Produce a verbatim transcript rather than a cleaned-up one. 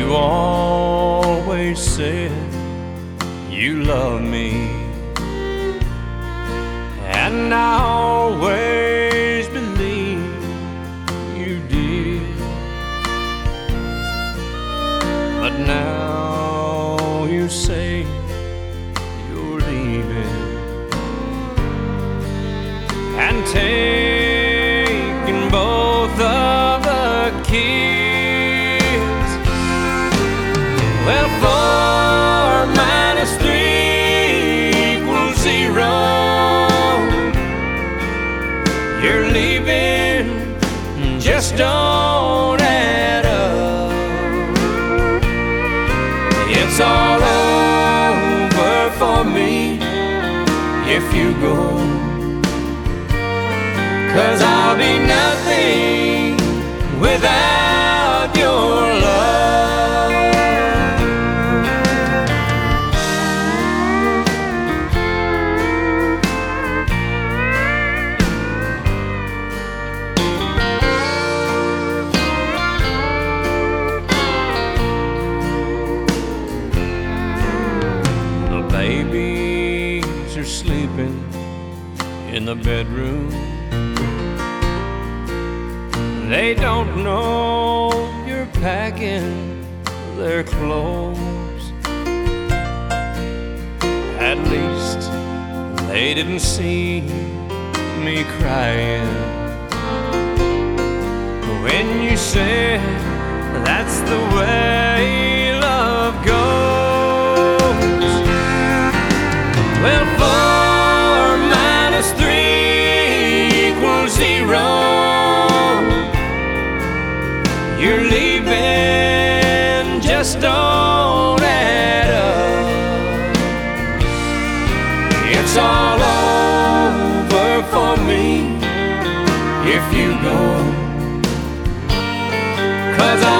You always said you love me, and I always believed you did. But now you say you're leaving and taking both of the kids. Well, four minus three equals zero. You're leaving, just don't add up. It's all over for me if you go, 'cause I'll be nothing without your love. The babies are sleeping in the bedroom. They don't know you're packing their clothes. At least they didn't see me crying when you said that's the way love goes. Well, four minus three equals zero. You're leaving, just don't add up. It's all over for me if you go, 'cause I